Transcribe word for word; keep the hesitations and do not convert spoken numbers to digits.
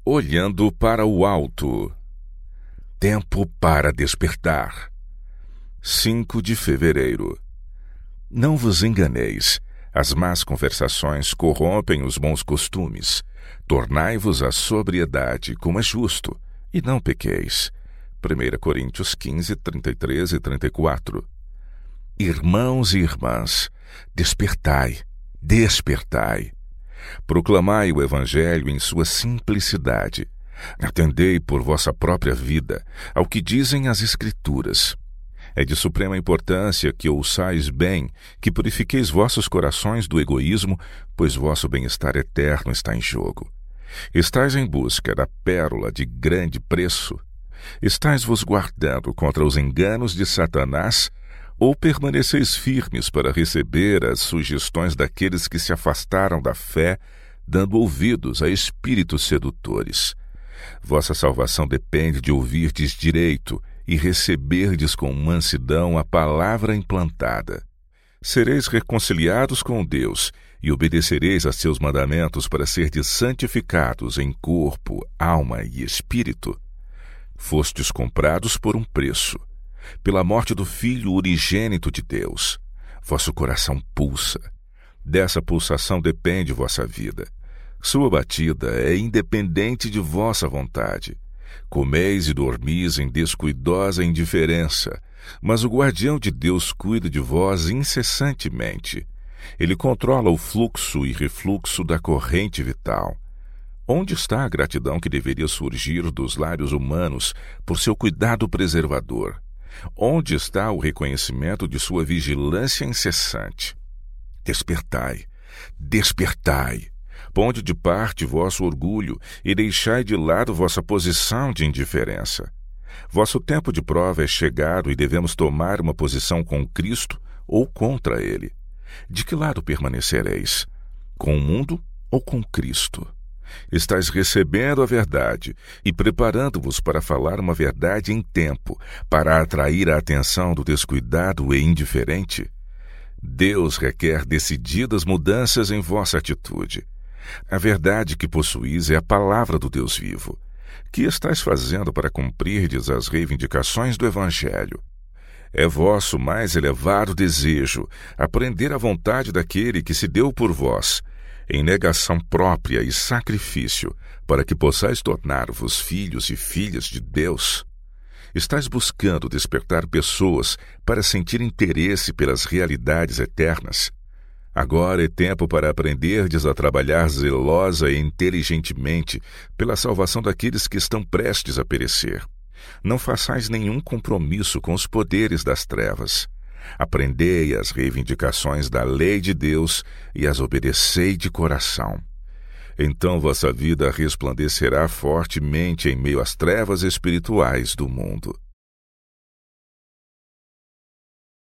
Olhando para o alto. Tempo para despertar. cinco de fevereiro. Não vos enganeis. As más conversações corrompem os bons costumes. Tornai-vos à sobriedade, como é justo, e não pequeis. primeira Coríntios quinze, trinta e três e trinta e quatro. Irmãos e irmãs, despertai, despertai. Proclamai o Evangelho em sua simplicidade. Atendei por vossa própria vida ao que dizem as Escrituras. É de suprema importância que ouçais bem, que purifiqueis vossos corações do egoísmo, pois vosso bem-estar eterno está em jogo. Estais em busca da pérola de grande preço? Estais vos guardando contra os enganos de Satanás? Ou permaneceis firmes para receber as sugestões daqueles que se afastaram da fé, dando ouvidos a espíritos sedutores? Vossa salvação depende de ouvirdes direito e receberdes com mansidão a palavra implantada. Sereis reconciliados com Deus e obedecereis a seus mandamentos para serdes santificados em corpo, alma e espírito. Fostes comprados por um preço, pela morte do Filho unigênito de Deus. Vosso coração pulsa. Dessa pulsação depende vossa vida. Sua batida é independente de vossa vontade. Comeis e dormis em descuidosa indiferença, mas o guardião de Deus cuida de vós incessantemente. Ele controla o fluxo e refluxo da corrente vital. Onde está a gratidão que deveria surgir dos lábios humanos por seu cuidado preservador? Onde está o reconhecimento de sua vigilância incessante? Despertai, despertai. Ponde de parte vosso orgulho e deixai de lado vossa posição de indiferença. Vosso tempo de prova é chegado e devemos tomar uma posição com Cristo ou contra Ele. De que lado permanecereis? Com o mundo ou com Cristo? Estais recebendo a verdade e preparando-vos para falar uma verdade em tempo, para atrair a atenção do descuidado e indiferente? Deus requer decididas mudanças em vossa atitude. A verdade que possuís é a palavra do Deus vivo. Que estais fazendo para cumprirdes as reivindicações do Evangelho? É vosso mais elevado desejo aprender a vontade daquele que se deu por vós, em negação própria e sacrifício, para que possais tornar-vos filhos e filhas de Deus? Estais buscando despertar pessoas para sentir interesse pelas realidades eternas? Agora é tempo para aprenderdes a trabalhar zelosa e inteligentemente pela salvação daqueles que estão prestes a perecer. Não façais nenhum compromisso com os poderes das trevas. Aprendei as reivindicações da lei de Deus e as obedecei de coração. Então vossa vida resplandecerá fortemente em meio às trevas espirituais do mundo.